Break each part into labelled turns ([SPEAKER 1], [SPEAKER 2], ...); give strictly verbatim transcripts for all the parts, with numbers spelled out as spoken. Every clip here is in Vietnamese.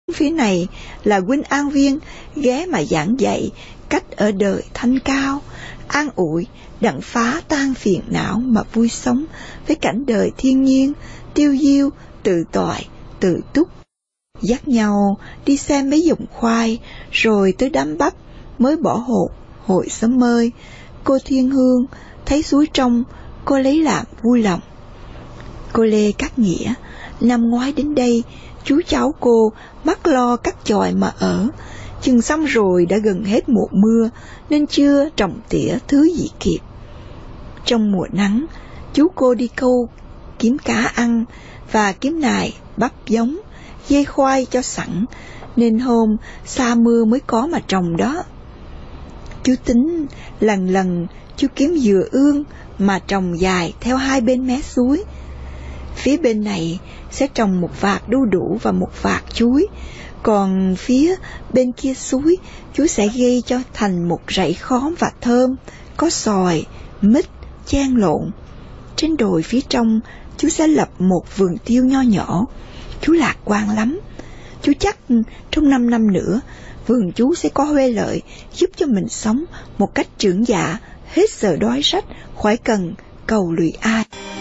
[SPEAKER 1] Phía này là huynh An Viên ghé mà giảng dạy cách ở đời thanh cao, an ủi đặng phá tan phiền não mà vui sống với cảnh đời thiên nhiên, tiêu diêu, tự toại, tự túc. Dắt nhau đi xem mấy dụng khoai, rồi tới đám bắp mới bỏ hột hồi sớm mơi. Cô Thiên Hương thấy suối trong, cô lấy làm vui lòng. Cô Lê Cát Nghĩa, năm ngoái đến đây, chú cháu cô mắc lo cắt chòi mà ở, chừng xong rồi đã gần hết mùa mưa nên chưa trồng tỉa thứ gì kịp. Trong mùa nắng, chú cô đi câu kiếm cá ăn và kiếm nài, bắp giống, dây khoai cho sẵn, nên hôm xa mưa mới có mà trồng đó. Chú tính lần lần chú kiếm dừa ương mà trồng dài theo hai bên mé suối. Phía bên này sẽ trồng một vạt đu đủ và một vạt chuối, còn phía bên kia suối chú sẽ gây cho thành một rẫy khóm và thơm, có xoài, mít, chan lộn. Trên đồi phía trong chú sẽ lập một vườn tiêu nho nhỏ. Chú lạc quan lắm. Chú chắc trong năm năm nữa vườn chú sẽ có huê lợi, giúp cho mình sống một cách trưởng dạ, hết giờ đói rách, khỏi cần cầu lụy ai.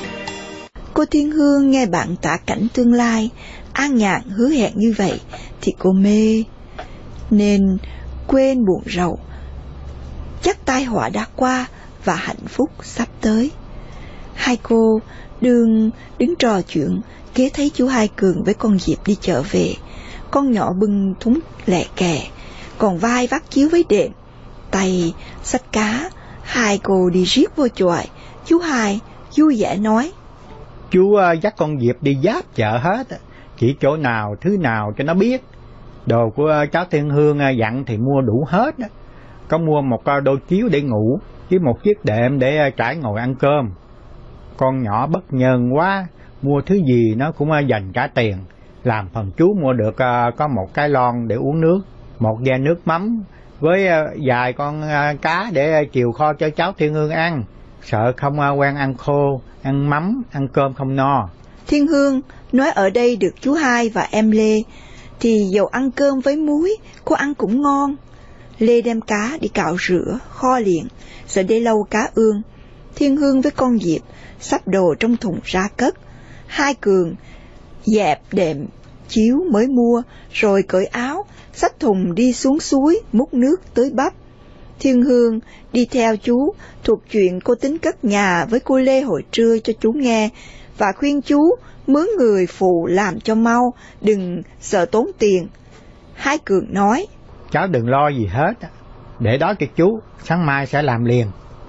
[SPEAKER 1] Cô Thiên Hương nghe bạn tả cảnh tương lai an nhàn hứa hẹn như vậy thì cô mê, nên quên buồn rầu. Chắc tai họa đã qua và hạnh phúc sắp tới. Hai cô đương đứng trò chuyện, ghé thấy chú Hai Cường với con Diệp đi chợ về. Con nhỏ bưng thúng lẹ kè, còn vai vác chiếu với đệm, tay xách cá. Hai cô đi riết vô chòi. Chú Hai vui vẻ nói:
[SPEAKER 2] Chú uh, dắt con Diệp đi giáp chợ hết, chỉ chỗ nào thứ nào cho nó biết. Đồ của uh, cháu Thiên Hương uh, dặn thì mua đủ hết. Có mua một uh, đôi chiếu để ngủ với một chiếc đệm để uh, trải ngồi ăn cơm. Con nhỏ bất nhân quá, mua thứ gì nó cũng uh, dành cả tiền. Làm phần chú mua được uh, có một cái lon để uống nước, một ve nước mắm với uh, vài con uh, cá để uh, chiều kho cho cháu Thiên Hương ăn. Sợ không uh, quen ăn khô, ăn mắm, ăn cơm không no.
[SPEAKER 1] Thiên Hương nói ở đây được chú Hai và em Lê, thì dầu ăn cơm với muối, cô ăn cũng ngon. Lê đem cá đi cạo rửa, kho liền, rồi để lâu cá ương. Thiên Hương với con Diệp sắp đồ trong thùng ra cất. Hai Cường dẹp đệm chiếu mới mua, rồi cởi áo, xách thùng đi xuống suối múc nước tưới bắp. Thiên Hương đi theo chú, thuộc chuyện cô tính cất nhà với cô Lê hồi trưa cho chú nghe, và khuyên chú mướn người phụ làm cho mau, đừng sợ tốn tiền. Hai Cường nói:
[SPEAKER 2] Cháu đừng lo gì hết, để đó cho chú, sáng mai sẽ làm liền.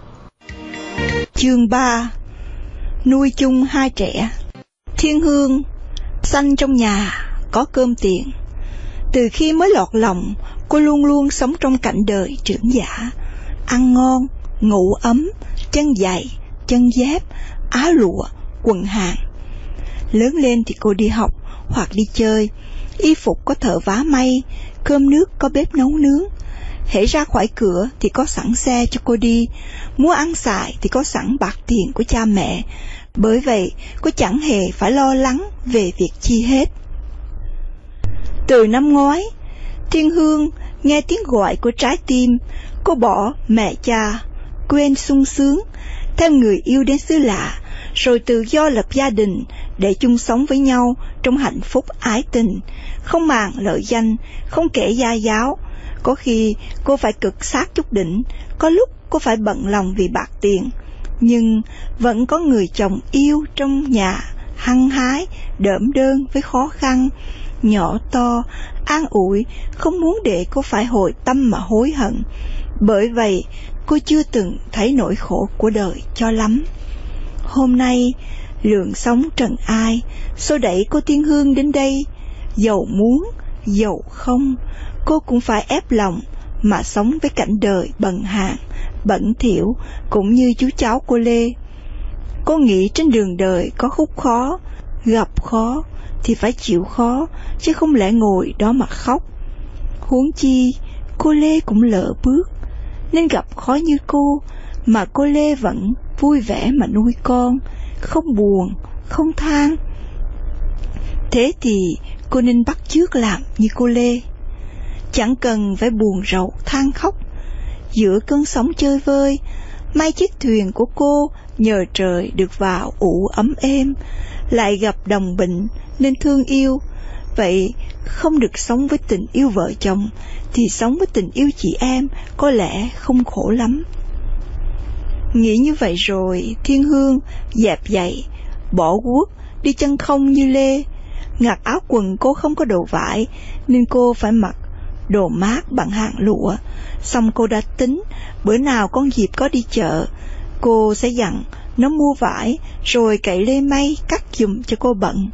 [SPEAKER 1] Chương ba. Nuôi chung hai trẻ. Thiên Hương sanh trong nhà có cơm tiền. Từ khi mới lọt lòng, cô luôn luôn sống trong cảnh đời trưởng giả, ăn ngon, ngủ ấm, chân giày, chân dép, áo lụa, quần hàng. Lớn lên thì cô đi học hoặc đi chơi, y phục có thợ vá may, cơm nước có bếp nấu nướng. Hễ ra khỏi cửa thì có sẵn xe cho cô đi, muốn ăn xài thì có sẵn bạc tiền của cha mẹ. Bởi vậy cô chẳng hề phải lo lắng về việc chi hết. Từ năm ngoái, Thiên Hương nghe tiếng gọi của trái tim. Cô bỏ mẹ cha, quên sung sướng, theo người yêu đến xứ lạ, rồi tự do lập gia đình để chung sống với nhau trong hạnh phúc ái tình, không màng lợi danh, không kể gia giáo. Có khi cô phải cực sát chút đỉnh, có lúc cô phải bận lòng vì bạc tiền, nhưng vẫn có người chồng yêu trong nhà, hăng hái, đỡm đơn với khó khăn, nhỏ to, an ủi, không muốn để cô phải hồi tâm mà hối hận. Bởi vậy cô chưa từng thấy nỗi khổ của đời cho lắm. Hôm nay lượng sống trần ai xô đẩy cô Thiên Hương đến đây. Dầu muốn, dầu không, cô cũng phải ép lòng mà sống với cảnh đời bần hàng, bẩn thỉu, cũng như chú cháu cô Lê. Cô nghĩ trên đường đời có khúc khó, gặp khó thì phải chịu khó, chứ không lẽ ngồi đó mà khóc. Huống chi cô Lê cũng lỡ bước, nên gặp khó như cô mà cô Lê vẫn vui vẻ mà nuôi con, không buồn, không than. Thế thì cô nên bắt chước làm như cô Lê. Chẳng cần phải buồn rầu than khóc. Giữa cơn sóng chơi vơi, may chiếc thuyền của cô nhờ trời được vào ủ ấm êm, lại gặp đồng bệnh nên thương yêu. Vậy không được sống với tình yêu vợ chồng, thì sống với tình yêu chị em có lẽ không khổ lắm. Nghĩ như vậy rồi, Thiên Hương dẹp giày, bỏ guốc, đi chân không như Lê. Ngặt áo quần cô không có đồ vải, nên cô phải mặc đồ mát bằng hàng lụa. Xong cô đã tính, bữa nào con Diệp có đi chợ, cô sẽ dặn nó mua vải, rồi cậy Lê May cắt giùm cho cô bận.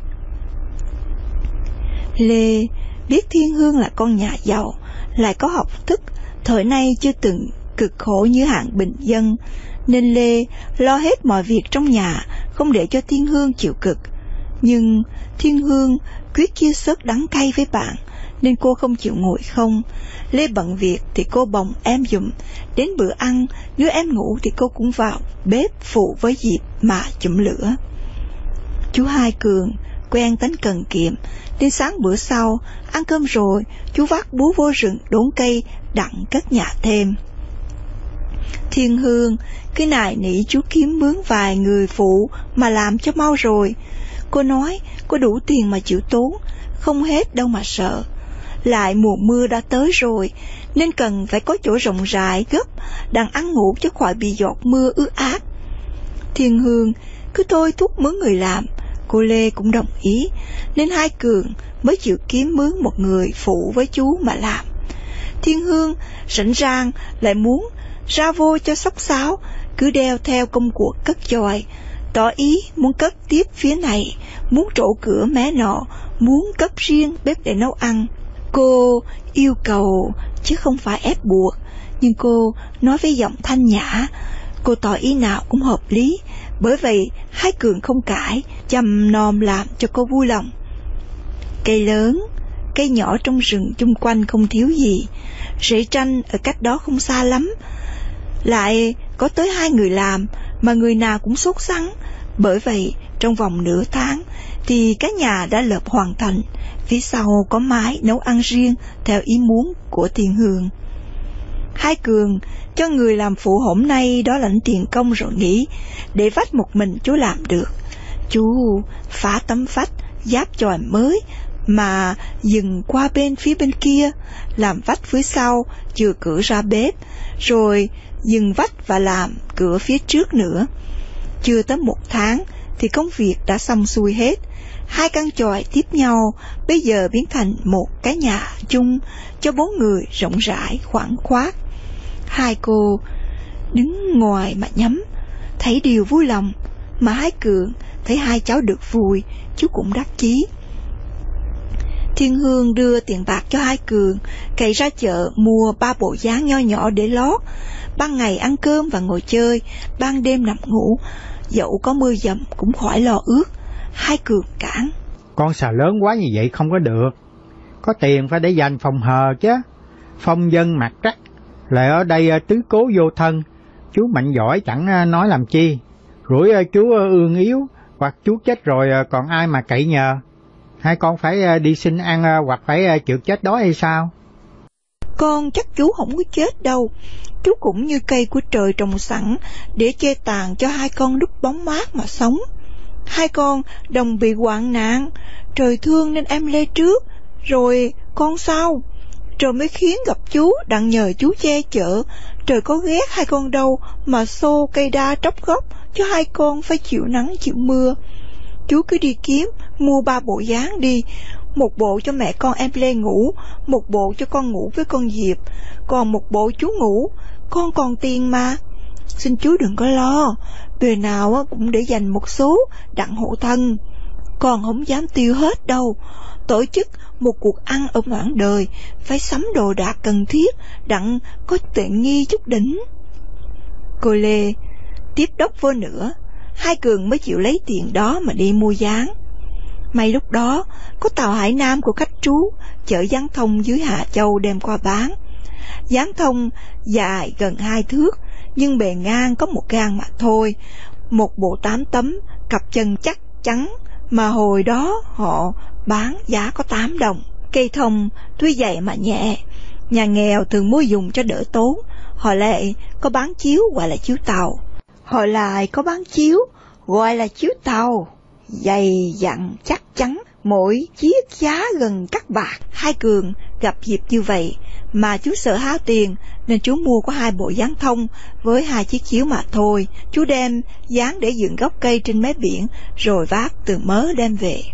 [SPEAKER 1] Lê biết Thiên Hương là con nhà giàu, lại có học thức, thời nay chưa từng cực khổ như hạng bình dân, nên Lê lo hết mọi việc trong nhà, không để cho Thiên Hương chịu cực. Nhưng Thiên Hương quyết chia sớt đắng cay với bạn, nên cô không chịu ngồi không. Lê bận việc thì cô bồng em giùm, đến bữa ăn nếu em ngủ thì cô cũng vào bếp phụ với Diệp mà chụm lửa. Chú Hai Cường quen tính cần kiệm, đến sáng bữa sau ăn cơm rồi, chú vác búa vô rừng đốn cây đặng cất nhà thêm. Thiên Hương cứ nài nỉ chú kiếm mướn vài người phụ mà làm cho mau rồi. Cô nói có đủ tiền mà chịu tốn, không hết đâu mà sợ. Lại mùa mưa đã tới rồi, nên cần phải có chỗ rộng rãi gấp, đặng ăn ngủ chứ khỏi bị giọt mưa ướt át. Thiên Hương cứ thôi thúc mướn người làm, cô Lê cũng đồng ý, nên Hai Cường mới chịu kiếm mướn một người phụ với chú mà làm. Thiên Hương rảnh rang lại muốn ra vô cho xốc xáo, cứ đeo theo công cuộc cất chòi, tỏ ý muốn cất tiếp phía này, muốn trổ cửa mé nọ, muốn cấp riêng bếp để nấu ăn. Cô yêu cầu chứ không phải ép buộc, nhưng cô nói với giọng thanh nhã, cô tỏ ý nào cũng hợp lý, bởi vậy Hai Cường không cãi, chăm nom làm cho cô vui lòng. Cây lớn, cây nhỏ trong rừng chung quanh không thiếu gì, rễ tranh ở cách đó không xa lắm. Lại có tới hai người làm, mà người nào cũng sốt sắng, bởi vậy trong vòng nửa tháng thì cái nhà đã lợp hoàn thành, phía sau có mái nấu ăn riêng theo ý muốn của Thiên Hương. Hai Cường cho người làm phụ hôm nay đó lãnh tiền công rồi nghỉ, để vách một mình chú làm được. Chú phá tấm vách, giáp chòi mới mà dừng qua bên phía bên kia, làm vách phía sau, chừa cửa ra bếp, rồi dừng vách và làm cửa phía trước nữa. Chưa tới một tháng thì công việc đã xong xuôi hết. Hai căn chòi tiếp nhau bây giờ biến thành một cái nhà chung cho bốn người, rộng rãi khoáng khoát. Hai cô đứng ngoài mà nhắm, thấy điều vui lòng, mà Hai Cường thấy hai cháu được vui, chú cũng đắc chí. Thiên Hương đưa tiền bạc cho Hai Cường, cậy ra chợ mua ba bộ dáng nho nhỏ để lót. Ban ngày ăn cơm và ngồi chơi, ban đêm nằm ngủ, dẫu có mưa dầm cũng khỏi lo ướt. Hai Cường cản:
[SPEAKER 2] con xà lớn quá như vậy không có được, có tiền phải để dành phòng hờ chứ. Phong dân mặt trắc, lại ở đây tứ cố vô thân, chú mạnh giỏi chẳng nói làm chi. Rủi chú ương yếu, hoặc chú chết rồi còn ai mà cậy nhờ. Hai con phải đi xin ăn hoặc phải chịu chết đói hay sao?
[SPEAKER 1] Con chắc chú không có chết đâu, chú cũng như cây của trời trồng sẵn để che tàn cho hai con đúc bóng mát mà sống. Hai con đồng bị hoạn nạn, trời thương nên em lê trước, rồi con sau. Trời mới khiến gặp chú, đặng nhờ chú che chở. Trời có ghét hai con đâu mà xô cây đa tróc gốc cho hai con phải chịu nắng chịu mưa. Chú cứ đi kiếm, mua ba bộ dáng đi, một bộ cho mẹ con em Lê ngủ, một bộ cho con ngủ với con Diệp, còn một bộ chú ngủ. Con còn tiền mà, xin chú đừng có lo, bề nào cũng để dành một số đặng hộ thân. Con không dám tiêu hết đâu. Tổ chức một cuộc ăn ở ngoại đời, phải sắm đồ đạc cần thiết, đặng có tiện nghi chút đỉnh. Cô Lê tiếp đốc vô nữa, Hai Cường mới chịu lấy tiền đó mà đi mua dáng. May lúc đó có tàu Hải Nam của khách trú chở gián thông dưới Hà Châu đem qua bán. Gián thông dài gần hai thước, nhưng bề ngang có một gang mà thôi. Một bộ tám tấm, cặp chân chắc chắn, mà hồi đó họ bán giá có tám đồng. Cây thông tuy dày mà nhẹ, nhà nghèo thường mua dùng cho đỡ tốn. Họ lại có bán chiếu gọi là chiếu tàu. Họ lại có bán chiếu gọi là chiếu tàu, dày dặn chắc chắn, mỗi chiếc giá gần cắt bạc. Hai Cường gặp dịp như vậy mà chú sợ hao tiền, nên chú mua có hai bộ dán thông với hai chiếc chiếu mà thôi. Chú đem dán để dựng gốc cây trên mé biển, rồi vác từ mớ đem về.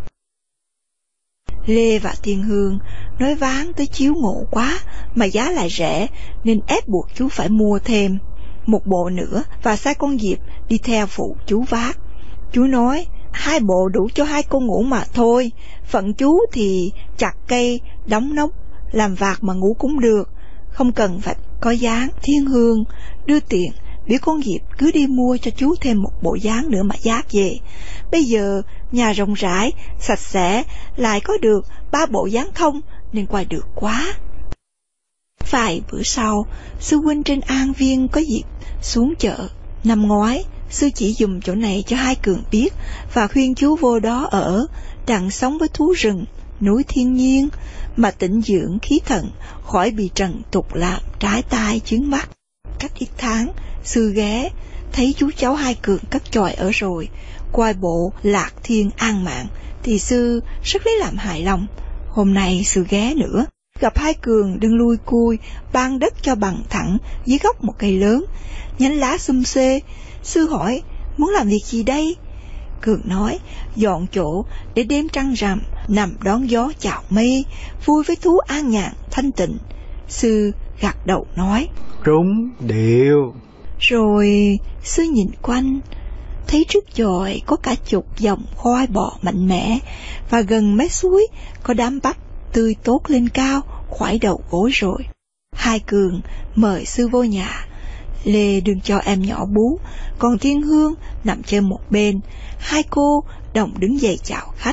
[SPEAKER 1] Lê và Thiên Hương nói ván tới chiếu ngộ quá mà giá lại rẻ, nên ép buộc chú phải mua thêm một bộ nữa và sai con Diệp đi theo phụ chú vác. Chú nói hai bộ đủ cho hai cô ngủ mà thôi, phận chú thì chặt cây, đóng nóc, làm vạc mà ngủ cũng được, không cần phải có dán. Thiên Hương đưa tiền biểu con Diệp cứ đi mua cho chú thêm một bộ dán nữa mà vác về. Bây giờ nhà rộng rãi, sạch sẽ, lại có được ba bộ dán thông nên quay được quá. Vài bữa sau, sư huynh trên An Viên có dịp xuống chợ. Năm ngoái, sư chỉ dùm chỗ này cho hai Cường biết và khuyên chú vô đó ở, đặng sống với thú rừng, núi thiên nhiên, mà tĩnh dưỡng khí thận khỏi bị trần tục làm trái tai chướng mắt. Cách ít tháng, sư ghé thấy chú cháu hai Cường cất chòi ở rồi, coi bộ lạc thiên an mạng, thì sư rất lấy làm hài lòng. Hôm nay sư ghé nữa, gặp hai Cường đứng lui cui ban đất cho bằng thẳng dưới gốc một cây lớn, nhánh lá xum xê. Sư hỏi muốn làm việc gì đây? Cường nói dọn chỗ để đêm trăng rằm nằm đón gió chào mây, vui với thú an nhàn thanh tịnh. Sư gật đầu nói
[SPEAKER 2] trúng điệu.
[SPEAKER 1] Rồi sư nhìn quanh, thấy trước chòi có cả chục dòng khoai bò mạnh mẽ, và gần mé suối có đám bắp tươi tốt lên cao, khoải đầu gối rồi. Hai Cường mời sư vô nhà. Lê đừng cho em nhỏ bú, còn Thiên Hương nằm chơi một bên. Hai cô đồng đứng dậy chào khách.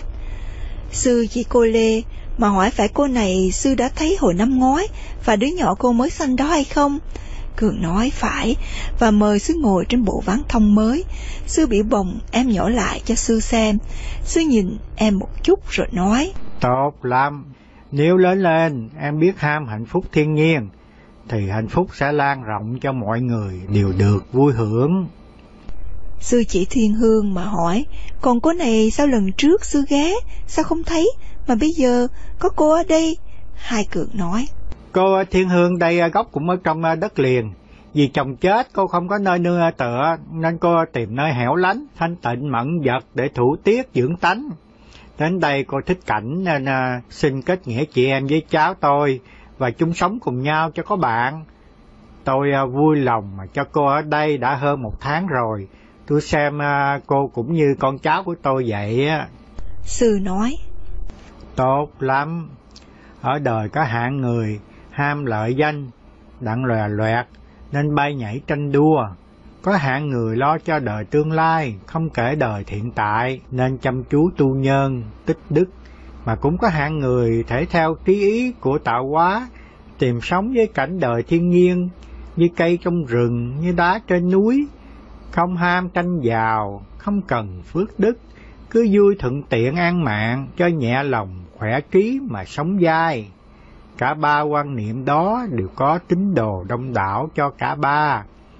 [SPEAKER 1] Sư chỉ cô Lê mà hỏi phải cô này sư đã thấy hồi năm ngoái và đứa nhỏ cô mới sanh đó hay không? Cường nói phải và mời sư ngồi trên bộ ván thông mới. Sư biểu bồng em nhỏ lại cho sư xem. Sư nhìn em một chút rồi nói
[SPEAKER 2] tốt lắm, nếu lớn lên em biết ham hạnh phúc thiên nhiên thì hạnh phúc sẽ lan rộng cho mọi người đều được vui hưởng.
[SPEAKER 1] Sư chỉ Thiên Hương mà hỏi còn cô này sao lần trước sư ghé sao không thấy mà bây giờ có cô ở đây? Hai Cường nói
[SPEAKER 2] cô Thiên Hương đây gốc cũng ở trong đất liền, vì chồng chết cô không có nơi nương tựa nên cô tìm nơi hẻo lánh thanh tịnh mẫn vật để thủ tiết dưỡng tánh. Đến đây cô thích cảnh nên uh, xin kết nghĩa chị em với cháu tôi và chung sống cùng nhau cho có bạn. Tôi uh, vui lòng mà cho cô ở đây đã hơn một tháng rồi. Tôi xem uh, cô cũng như con cháu của tôi vậy.
[SPEAKER 1] Sư nói
[SPEAKER 2] tốt lắm. Ở đời có hạng người ham lợi danh, đặng lòe loẹt nên bay nhảy tranh đua. Có hạng người lo cho đời tương lai, không kể đời hiện tại nên chăm chú tu nhân, tích đức. Mà cũng có hạng người thể theo trí ý của tạo hóa, tìm sống với cảnh đời thiên nhiên, như cây trong rừng, như đá trên núi, không ham tranh giàu, không cần phước đức, cứ vui thuận tiện an mạng, cho nhẹ lòng, khỏe trí mà sống dai. Cả ba quan niệm đó đều có tín đồ đông đảo cho cả ba.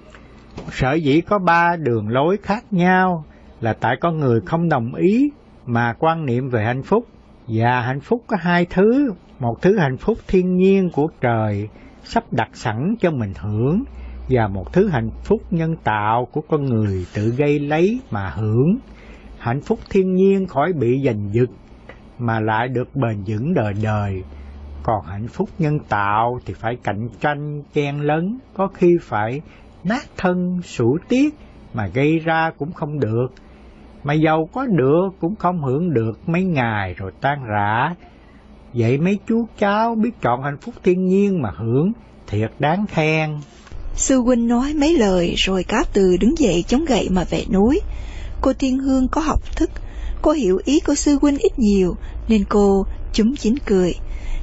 [SPEAKER 2] Sở dĩ có ba đường lối khác nhau là tại có người không đồng ý mà quan niệm về hạnh phúc. Và hạnh phúc có hai thứ, một thứ hạnh phúc thiên nhiên của trời sắp đặt sẵn cho mình hưởng, và một thứ hạnh phúc nhân tạo của con người tự gây lấy mà hưởng. Hạnh phúc thiên nhiên khỏi bị giành giật mà lại được bền vững đời đời, còn hạnh phúc nhân tạo thì phải cạnh tranh chen lấn, có khi phải nát thân sủi tiếc mà gây ra cũng không được, mà giàu có được cũng không hưởng được mấy ngày rồi tan rã. Vậy mấy chú cháu biết chọn hạnh phúc thiên nhiên mà hưởng, thiệt đáng khen.
[SPEAKER 1] Sư huynh nói mấy lời rồi cáo từ đứng dậy chống gậy mà về núi. Cô Thiên Hương có học thức, cô hiểu ý của sư huynh ít nhiều nên cô chúm chín cười.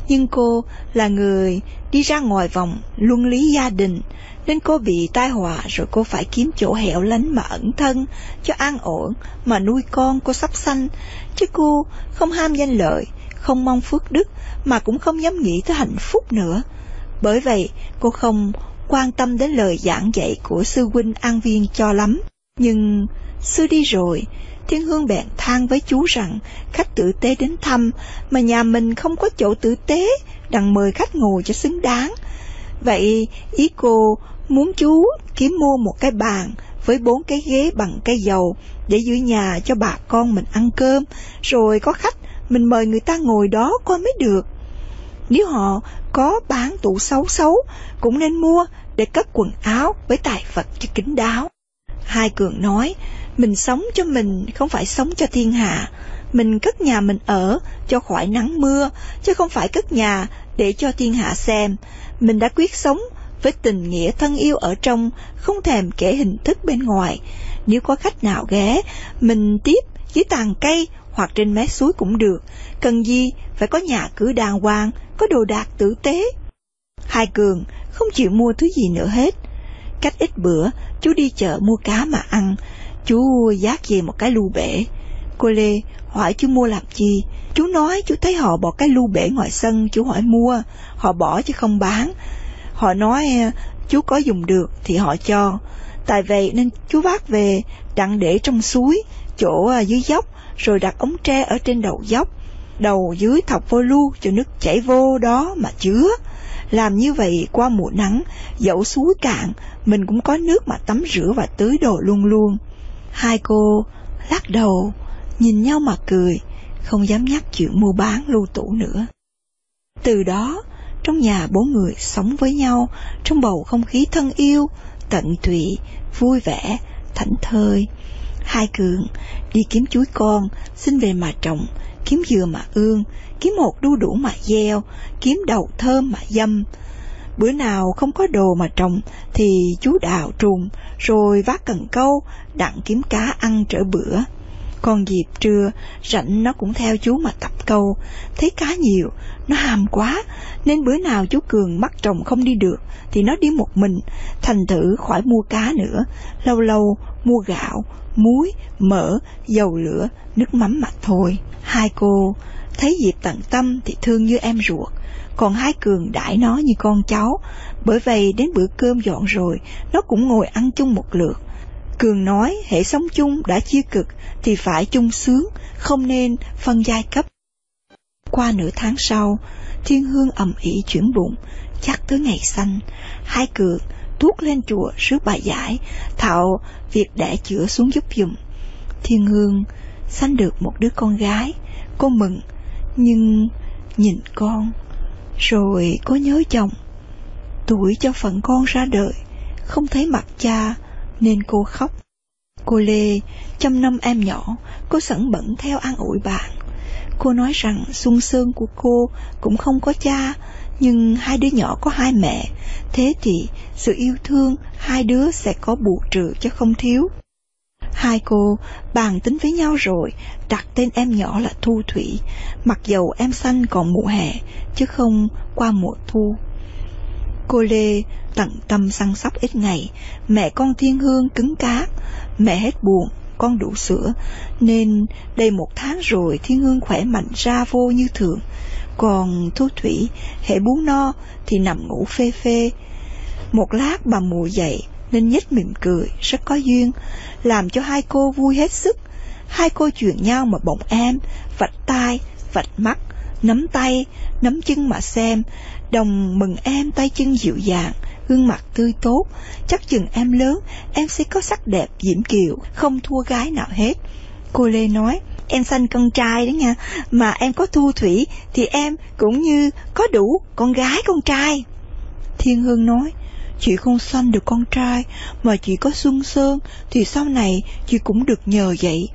[SPEAKER 1] Nhưng cô là người đi ra ngoài vòng luân lý gia đình, nên cô bị tai họa rồi cô phải kiếm chỗ hẻo lánh mà ẩn thân cho an ổn mà nuôi con cô sắp sanh. Chứ cô không ham danh lợi, không mong phước đức, mà cũng không dám nghĩ tới hạnh phúc nữa. Bởi vậy cô không quan tâm đến lời giảng dạy của sư huynh An Viên cho lắm. Nhưng sư đi rồi, Thiên Hương bèn than với chú rằng khách tử tế đến thăm mà nhà mình không có chỗ tử tế, đặng mời khách ngồi cho xứng đáng. Vậy ý cô muốn chú kiếm mua một cái bàn với bốn cái ghế bằng cây dầu để giữ nhà cho bà con mình ăn cơm, rồi có khách mình mời người ta ngồi đó coi mới được. Nếu họ có bán tủ xấu xấu cũng nên mua để cất quần áo với tài vật cho kín đáo. Hai Cường nói, mình sống cho mình, không phải sống cho thiên hạ. Mình cất nhà mình ở cho khỏi nắng mưa, chứ không phải cất nhà để cho thiên hạ xem. Mình đã quyết sống với tình nghĩa thân yêu ở trong, không thèm kể hình thức bên ngoài. Nếu có khách nào ghé, mình tiếp dưới tàn cây hoặc trên mé suối cũng được. Cần gì phải có nhà cửa đàng hoàng, có đồ đạc tử tế. Hai Cường không chịu mua thứ gì nữa hết. Cách ít bữa, chú đi chợ mua cá mà ăn. Chú vác về một cái lu bể. Cô Lê hỏi chú mua làm chi. Chú nói chú thấy họ bỏ cái lu bể ngoài sân. Chú hỏi mua, họ bỏ chứ không bán. Họ nói chú có dùng được thì họ cho. Tại vậy nên chú vác về, đặng để trong suối, chỗ dưới dốc, rồi đặt ống tre ở trên đầu dốc, đầu dưới thọc vô lu cho nước chảy vô đó mà chứa. Làm như vậy qua mùa nắng, dẫu suối cạn, mình cũng có nước mà tắm rửa và tưới đồ luôn luôn. Hai cô lắc đầu, nhìn nhau mà cười, không dám nhắc chuyện mua bán lưu tủ nữa. Từ đó, trong nhà bốn người sống với nhau trong bầu không khí thân yêu, tận tụy, vui vẻ, thảnh thơi. Hai Cường đi kiếm chuối con, xin về mà trồng, kiếm dừa mà ương, kiếm hột đu đủ mà gieo, kiếm đậu thơm mà dâm. Bữa nào không có đồ mà trồng thì chú đào trùm, rồi vác cần câu, đặng kiếm cá ăn trở bữa. Còn dịp trưa, rảnh nó cũng theo chú mà tập câu. Thấy cá nhiều, nó ham quá, nên bữa nào chú Cường bắt trồng không đi được thì nó đi một mình, thành thử khỏi mua cá nữa. Lâu lâu mua gạo, muối, mỡ, dầu lửa, nước mắm mà thôi. Hai cô thấy dịp tận tâm thì thương như em ruột, còn Hai Cường đãi nó như con cháu. Bởi vậy đến bữa cơm dọn rồi, nó cũng ngồi ăn chung một lượt. Cường nói hễ sống chung đã chia cực thì phải chung sướng, không nên phân giai cấp. Qua nửa tháng sau, Thiên Hương ầm ĩ chuyển bụng, chắc tới ngày sanh. Hai Cường tuốt lên chùa rước bà giải, thạo việc đẻ chữa xuống giúp dùm. Thiên Hương sanh được một đứa con gái, cô mừng, nhưng nhìn con rồi cô nhớ chồng. Tuổi cho phận con ra đời, không thấy mặt cha nên cô khóc. Cô Lê chăm nom em nhỏ, cô sẵn bận theo an ủi bạn. Cô nói rằng Xuân Sơn của cô cũng không có cha, nhưng hai đứa nhỏ có hai mẹ, thế thì sự yêu thương hai đứa sẽ có bù trừ chứ không thiếu. Hai cô bàn tính với nhau rồi đặt tên em nhỏ là Thu Thủy, mặc dầu em sanh còn mùa hè chứ không qua mùa thu. Cô Lê tận tâm săn sóc ít ngày, mẹ con Thiên Hương cứng cáp, mẹ hết buồn, con đủ sữa, nên đầy một tháng rồi Thiên Hương khỏe mạnh ra vô như thường. Còn Thu Thủy hễ bú no thì nằm ngủ phê phê. Một lát bà mụ dậy nên nhếch mỉm cười, rất có duyên, làm cho hai cô vui hết sức. Hai cô chuyện nhau mà bỗng em, vạch tai, vạch mắt, nắm tay, nắm chân mà xem, đồng mừng em tay chân dịu dàng, gương mặt tươi tốt. Chắc chừng em lớn, em sẽ có sắc đẹp diễm kiều, không thua gái nào hết. Cô Lê nói, em sanh con trai đó nha, mà em có Thu Thủy thì em cũng như có đủ con gái con trai. Thiên Hương nói, chị không sanh được con trai, mà chị có Xuân Sơn thì sau này chị cũng được nhờ vậy.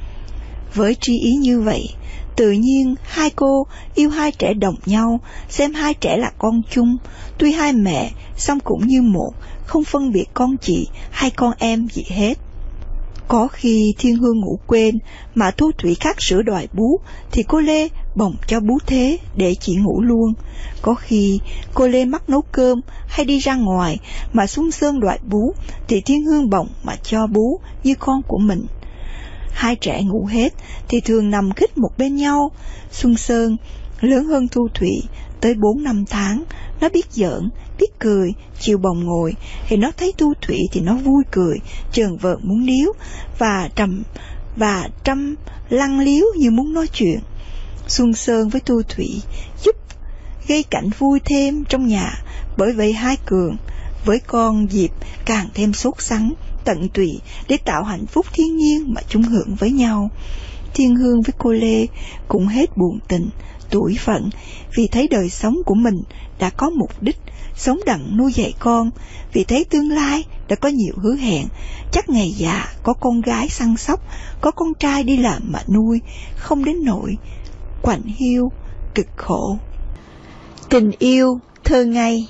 [SPEAKER 1] Với tri ý như vậy, tự nhiên hai cô yêu hai trẻ đồng nhau, xem hai trẻ là con chung, tuy hai mẹ song cũng như một, không phân biệt con chị hay con em gì hết. Có khi Thiên Hương ngủ quên mà Thu Thủy khát sữa đòi bú thì cô Lê bồng cho bú thế để chỉ ngủ luôn. Có khi cô Lê mắc nấu cơm hay đi ra ngoài mà Xuân Sơn đoại bú thì Thiên Hương bồng mà cho bú như con của mình. Hai trẻ ngủ hết thì thường nằm khít một bên nhau. Xuân Sơn lớn hơn Thu Thủy tới bốn năm tháng, nó biết giỡn, biết cười. Chiều bồng ngồi thì nó thấy Thu Thủy thì nó vui cười, chờn vợn muốn líu và trầm và trăm lăng liếu như muốn nói chuyện. Xuân Sơn với Thu Thủy giúp gây cảnh vui thêm trong nhà, bởi vậy hai Cường với con Diệp càng thêm sốt sắng, tận tụy để tạo hạnh phúc thiên nhiên mà chung hưởng với nhau. Thiên Hương với cô Lê cũng hết buồn tình, tủi phận vì thấy đời sống của mình đã có mục đích, sống đặng nuôi dạy con, vì thấy tương lai đã có nhiều hứa hẹn, chắc ngày già có con gái săn sóc, có con trai đi làm mà nuôi, không đến nỗi quạnh hiu cực khổ. Tình yêu thơ ngây.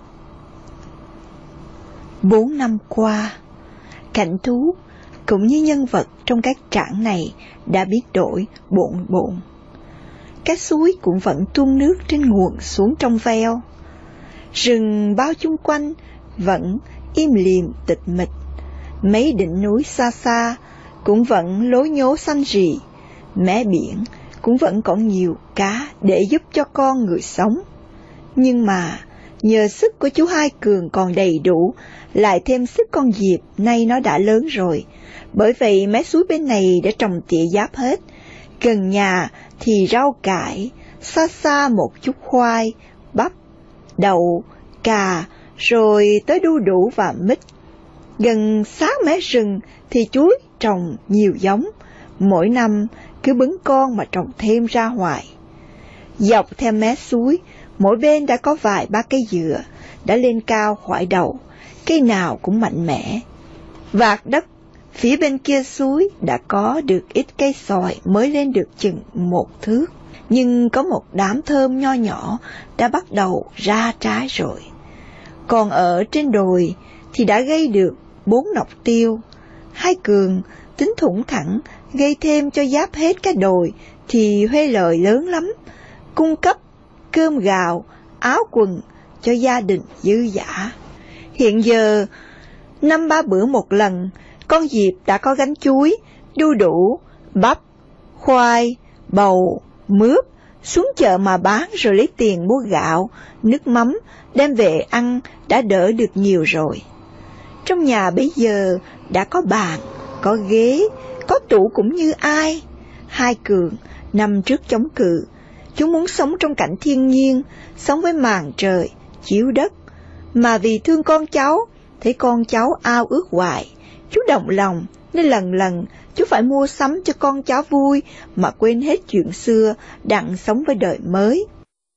[SPEAKER 1] Bốn năm qua, cảnh thú cũng như nhân vật trong các trảng này đã biết đổi bộn bộn. Các suối cũng vẫn tuôn nước trên nguồn xuống trong veo. Rừng bao chung quanh vẫn im lìm tịch mịch. Mấy đỉnh núi xa xa cũng vẫn lố nhố xanh rì. Mé biển cũng vẫn còn nhiều cá để giúp cho con người sống. Nhưng mà nhờ sức của chú Hai Cường còn đầy đủ, lại thêm sức con Diệp nay nó đã lớn rồi. Bởi vậy mé suối bên này đã trồng tỉa giáp hết. Gần nhà thì rau cải, xa xa một chút khoai, bắp, đậu, cà, rồi tới đu đủ và mít. Gần sát mé rừng thì chuối trồng nhiều giống, mỗi năm cứ bứng con mà trồng thêm ra hoài. Dọc theo mé suối, mỗi bên đã có vài ba cây dừa, đã lên cao khỏi đầu, cây nào cũng mạnh mẽ. Vạt đất phía bên kia suối đã có được ít cây sòi mới lên được chừng một thước, nhưng có một đám thơm nho nhỏ đã bắt đầu ra trái rồi. Còn ở trên đồi thì đã gây được bốn nọc tiêu. Hai Cường tính thủng thẳng gây thêm cho giáp hết cái đồi thì huê lợi lớn lắm, cung cấp cơm gạo, áo quần cho gia đình dư dả. Hiện giờ năm ba bữa một lần, con Diệp đã có gánh chuối, đu đủ, bắp, khoai, bầu, mướp xuống chợ mà bán rồi lấy tiền mua gạo, nước mắm đem về ăn đã đỡ được nhiều rồi. Trong nhà bây giờ đã có bàn, có ghế, có tủ cũng như ai. Hai Cường nằm trước chống cự. Chúng muốn sống trong cảnh thiên nhiên, sống với màn trời, chiếu đất. Mà vì thương con cháu, thấy con cháu ao ước hoài, chú động lòng nên lần lần chú phải mua sắm cho con cháu vui mà quên hết chuyện xưa, đặng sống với đời mới.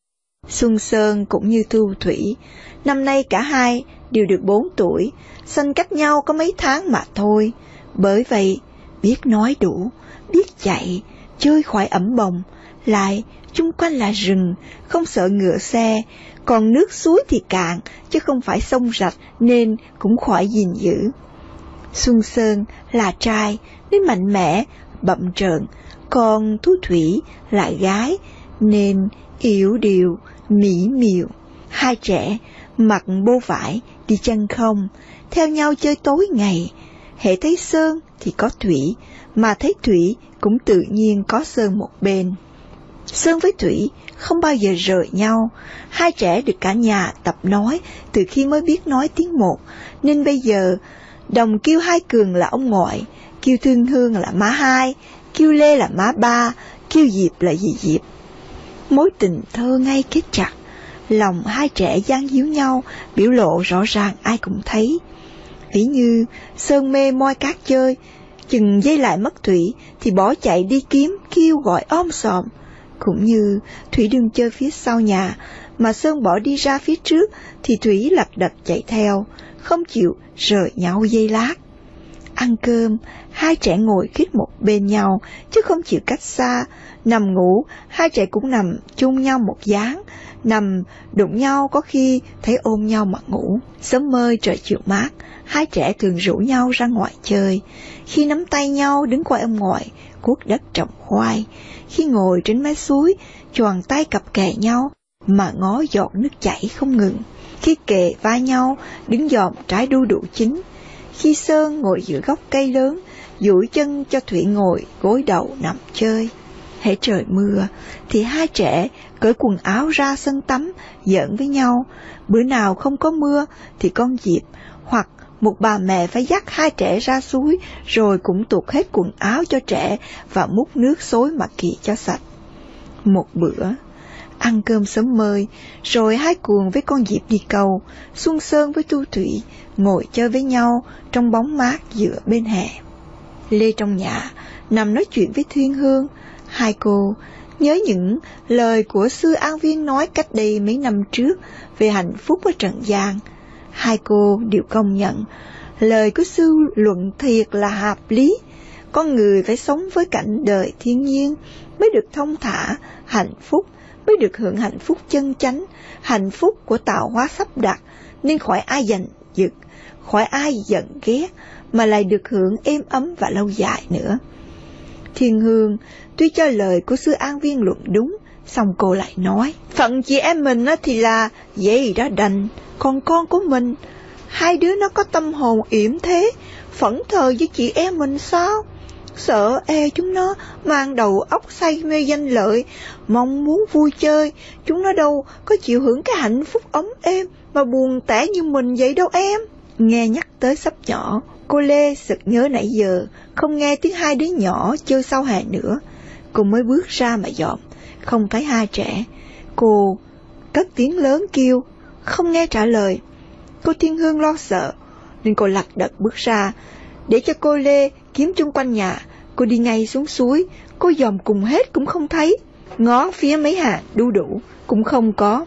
[SPEAKER 1] Xuân Sơn cũng như Thu Thủy, năm nay cả hai đều được bốn tuổi, sanh cách nhau có mấy tháng mà thôi. Bởi vậy, biết nói đủ, biết chạy, chơi khỏi ẩm bồng, lại chung quanh là rừng, không sợ ngựa xe, còn nước suối thì cạn, chứ không phải sông rạch nên cũng khỏi gìn giữ. Xuân Sơn là trai nên mạnh mẽ, bậm trợn, còn Thu Thủy là gái nên yếu điệu, mỹ miều. Hai trẻ mặc bô vải, đi chân không, theo nhau chơi tối ngày. Hễ thấy Sơn thì có Thủy, mà thấy Thủy cũng tự nhiên có Sơn một bên. Sơn với Thủy không bao giờ rời nhau. Hai trẻ được cả nhà tập nói từ khi mới biết nói tiếng một, nên bây giờ đồng kêu Hai Cường là ông ngoại, kêu Thiên Hương là má hai, kêu Lê là má ba, kêu Diệp là dì Diệp. Mối tình thơ ngây kết chặt, lòng hai trẻ gian díu nhau, biểu lộ rõ ràng ai cũng thấy. Ví như Sơn mê moi cát chơi, chừng giây lại mất Thủy thì bỏ chạy đi kiếm kêu gọi om sòm. Cũng như Thủy đừng chơi phía sau nhà, mà Sơn bỏ đi ra phía trước thì Thủy lật đật chạy theo, không chịu rời nhau giây lát. Ăn cơm, hai trẻ ngồi khít một bên nhau, chứ không chịu cách xa. Nằm ngủ, hai trẻ cũng nằm chung nhau một dáng. Nằm đụng nhau có khi thấy ôm nhau mà ngủ. Sớm mơi trời chiều mát, hai trẻ thường rủ nhau ra ngoài chơi. Khi nắm tay nhau đứng coi ông ngoại, cuốc đất trồng khoai, khi ngồi trên mé suối, choàng tay cặp kè nhau, mà ngó giọt nước chảy không ngừng, khi kề vai nhau, đứng dòm trái đu đủ chín, khi Sơn ngồi giữa gốc cây lớn, duỗi chân cho Thủy ngồi gối đầu nằm chơi. Hễ trời mưa, thì hai trẻ cởi quần áo ra sân tắm, giỡn với nhau. Bữa nào không có mưa, thì con Diệp hoặc một bà mẹ phải dắt hai trẻ ra suối, rồi cũng tuột hết quần áo cho trẻ và múc nước xối mà kỳ cho sạch. Một bữa, ăn cơm sớm mơi, rồi hai cuồng với con Diệp đi cầu, Xuân Sơn với Tu Thủy ngồi chơi với nhau trong bóng mát giữa bên hè. Lê trong nhà nằm nói chuyện với Thiên Hương. Hai cô nhớ những lời của sư An Viên nói cách đây mấy năm trước về hạnh phúc ở trần gian. Hai cô đều công nhận lời của sư luận thiệt là hợp lý. Con người phải sống với cảnh đời thiên nhiên mới được thông thả, hạnh phúc mới được hưởng hạnh phúc chân chánh, hạnh phúc của tạo hóa sắp đặt, nên khỏi ai giành giật, khỏi ai giận ghét, mà lại được hưởng êm ấm và lâu dài nữa. Thiên Hương tuy cho lời của sư An Viên luận đúng, xong cô lại nói, phận chị em mình thì là vậy đó đành, còn con của mình, hai đứa nó có tâm hồn yểm thế, phẫn thờ với chị em mình sao? Sợ e chúng nó mang đầu óc say mê danh lợi, mong muốn vui chơi, chúng nó đâu có chịu hưởng cái hạnh phúc ấm êm mà buồn tẻ như mình vậy đâu em. Nghe nhắc tới sắp nhỏ, cô Lê sực nhớ nãy giờ không nghe tiếng hai đứa nhỏ chơi sau hè nữa. Cô mới bước ra mà dòm, không thấy hai trẻ. Cô cất tiếng lớn kêu, không nghe trả lời. Cô Thiên Hương lo sợ, nên cô lật đật bước ra. Để cho cô Lê kiếm chung quanh nhà, cô đi ngay xuống suối. Cô dòm cùng hết cũng không thấy, ngó phía mấy hàng đu đủ cũng không có.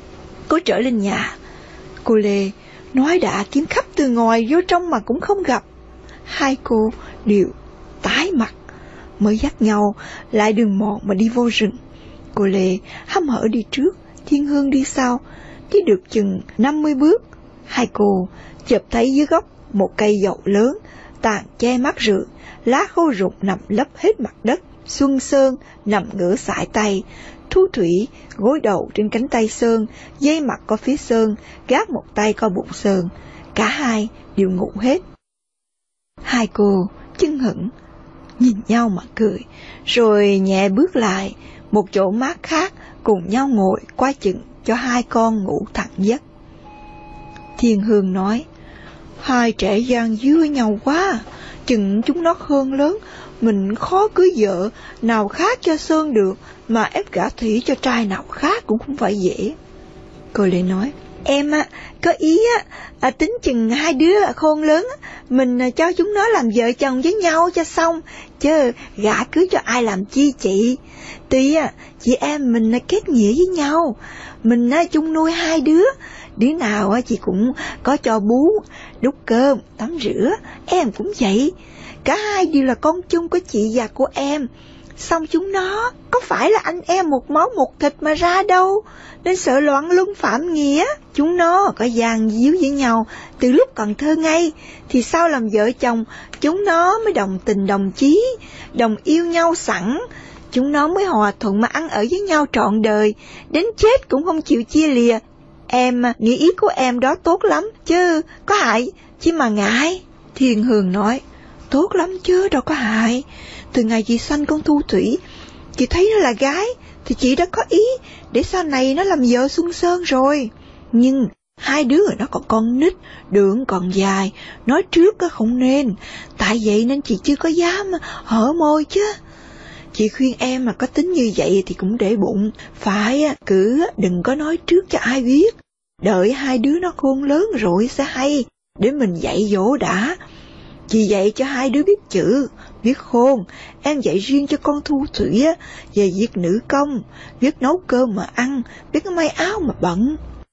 [SPEAKER 1] Cô trở lên nhà, cô Lê nói đã kiếm khắp từ ngoài vô trong mà cũng không gặp. Hai cô đều tái mặt, mới dắt nhau lại đường mòn mà đi vô rừng. Cô Lê hăm hở đi trước, Thiên Hương đi sau. Đi được chừng năm mươi bước, hai cô chợt thấy dưới gốc một cây dậu lớn, tàn che mắt rượu, lá khô rụng nằm lấp hết mặt đất. Xuân Sơn nằm ngửa sải tay, Thu Thủy gối đầu trên cánh tay Sơn, dây mặt có phía Sơn, gác một tay co bụng Sơn. Cả hai đều ngủ hết. Hai cô chưng hửng nhìn nhau mà cười, rồi nhẹ bước lại một chỗ mát khác, cùng nhau ngồi qua chừng cho hai con ngủ thẳng giấc. Thiên Hương nói, hai trẻ gian díu với nhau quá, chừng chúng nó khôn lớn, mình khó cưới vợ nào khác cho Sơn được, mà ép gả Thủy cho trai nào khác cũng không phải dễ. Cô lại nói, em á, có ý á, à, tính chừng hai đứa khôn lớn á, mình à, cho chúng nó làm vợ chồng với nhau cho xong, chứ gả cưới cho ai làm chi chị. Tuy á, chị em mình à, kết nghĩa với nhau, mình á, chung nuôi hai đứa, đứa nào á, chị cũng có cho bú, đút cơm, tắm rửa, em cũng vậy. Cả hai đều là con chung của chị và của em. Xong chúng nó có phải là anh em một máu một thịt mà ra đâu, nên sợ loạn luân phạm nghĩa. Chúng nó có dàn díu với nhau từ lúc còn thơ ngây, thì sau làm vợ chồng chúng nó mới đồng tình đồng chí, đồng yêu nhau sẵn. Chúng nó mới hòa thuận mà ăn ở với nhau trọn đời, đến chết cũng không chịu chia lìa. Em nghĩ ý của em đó tốt lắm, chứ có hại chứ mà ngại. Thiên Hương nói, tốt lắm chứ đâu có hại. Từ ngày chị sanh con Thu Thủy, chị thấy nó là gái, thì chị đã có ý để sau này nó làm vợ Xuân Sơn rồi. Nhưng hai đứa nó còn con nít, đường còn dài, nói trước không nên. Tại vậy nên chị chưa có dám hở môi chứ. Chị khuyên em mà có tính như vậy thì cũng để bụng, phải cứ đừng có nói trước cho ai biết. Đợi hai đứa nó khôn lớn rồi sẽ hay, để mình dạy dỗ đã. Chị dạy cho hai đứa biết chữ, biết khôn, em dạy riêng cho con Thu Thủy á, về việc nữ công, biết nấu cơm mà ăn, biết may áo mà bận.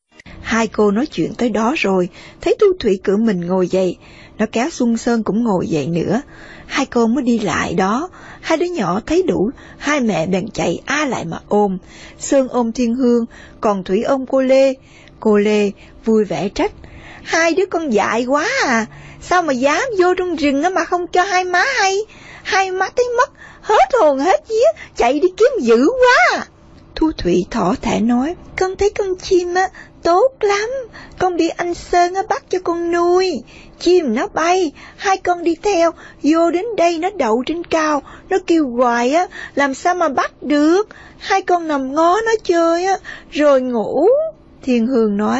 [SPEAKER 1] Hai cô nói chuyện tới đó rồi, thấy Thu Thủy cử mình ngồi dậy, nó kéo Xuân Sơn cũng ngồi dậy nữa. Hai cô mới đi lại đó, hai đứa nhỏ thấy đủ, hai mẹ bèn chạy a lại mà ôm. Sơn ôm Thiên Hương, còn Thủy ôm cô Lê. Cô Lê vui vẻ trách, hai đứa con dại quá à, sao mà dám vô trong rừng mà không cho hai má hay. hai má thấy mất, hết hồn hết vía, chạy đi kiếm dữ quá. Thu Thủy thỏ thẻ nói, con thấy con chim á, tốt lắm, con bị anh Sơn á bắt cho con nuôi. Chim nó bay, hai con đi theo, vô đến đây nó đậu trên cao, nó kêu hoài á, làm sao mà bắt được. Hai con nằm ngó nó chơi á, rồi ngủ. Thiên Hương nói,